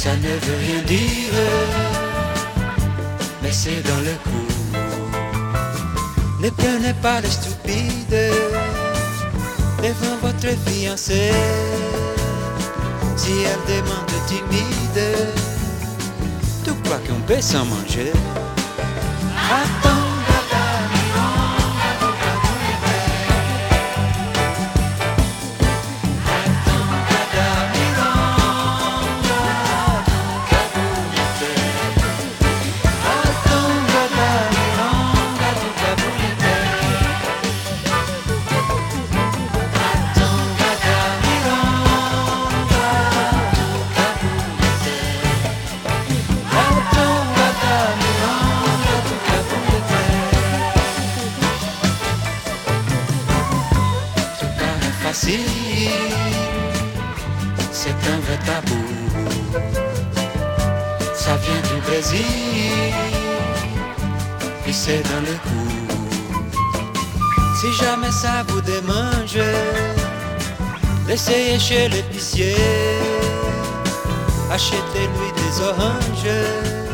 Ça ne veut rien dire, mais c'est dans le coup. Ne prenez pas les stupides devant votre fiancée. Si elle demande timide, tu crois qu'on peut s'en manger? Attends. C'est un vrai tabou. Ça vient du Brésil, puis c'est dans le coup. Si jamais ça vous démange, laissez chez l'épicier, achetez-lui des oranges.